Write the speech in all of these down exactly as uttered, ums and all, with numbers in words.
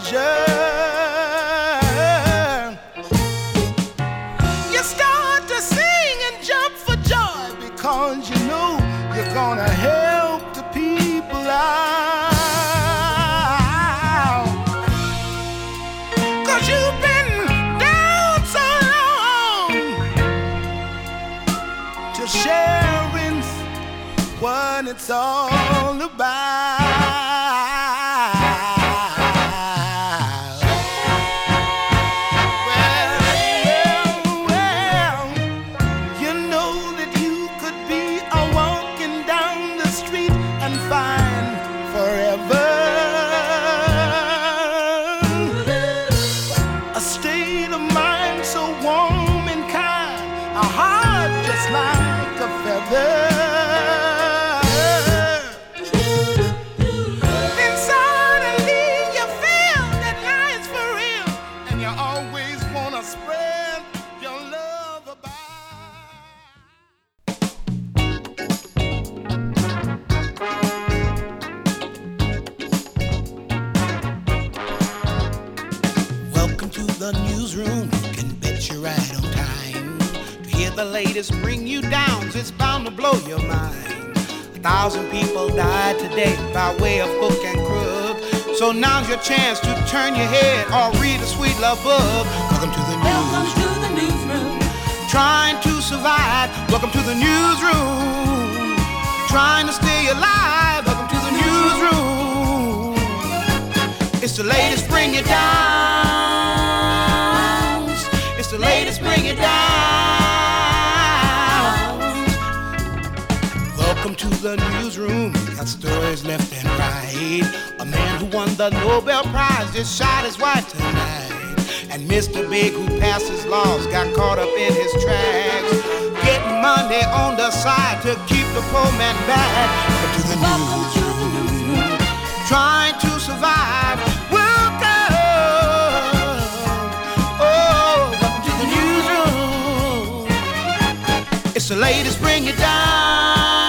pleasure. You start to sing and jump for joy because you know you're gonna help the people out. Cause you've been down so long to sharing what it's all about. The latest bring you down, it's bound to blow your mind. A thousand people died today by way of hook and crook. So now's your chance to turn your head or read a sweet love book. Welcome to the Welcome news. to the newsroom. Trying to survive. Welcome to the newsroom. Trying to stay alive. Welcome to the newsroom. It's the latest bring you down. It's the latest bring you down. Welcome to the newsroom. Got stories left and right. A man who won the Nobel Prize just shot his wife tonight. And Mister Big, who passes laws, got caught up in his tracks, getting money on the side to keep the poor man back. Welcome to the Welcome to the newsroom. newsroom. Trying to survive. Welcome. Oh, welcome to the newsroom. It's the latest bring you down.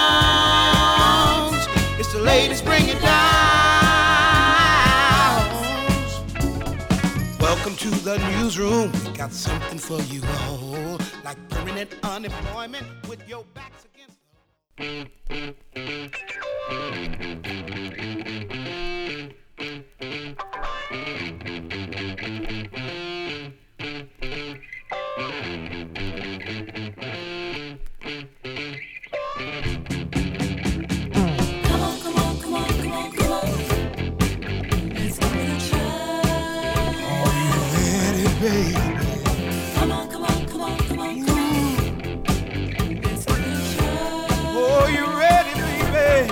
The ladies bring it down. Welcome to the newsroom. We got something for you all, like permanent unemployment with your backs against baby. Come on, come on, come on, come on, come on. Let's give it a try. Oh, you ready, baby?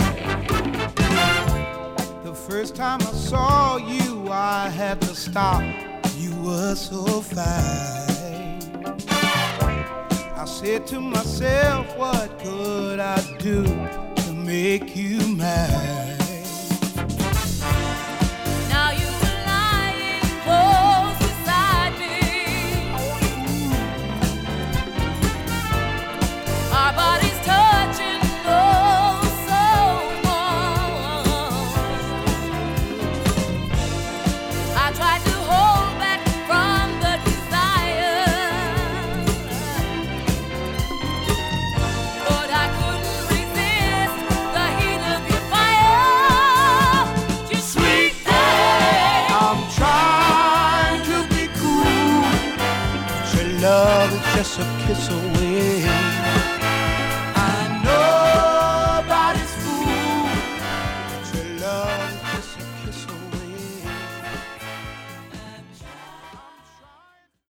The first time I saw you, I had to stop. You were so fine. I said to myself, what could I do to make you mine? Love is just a kiss away.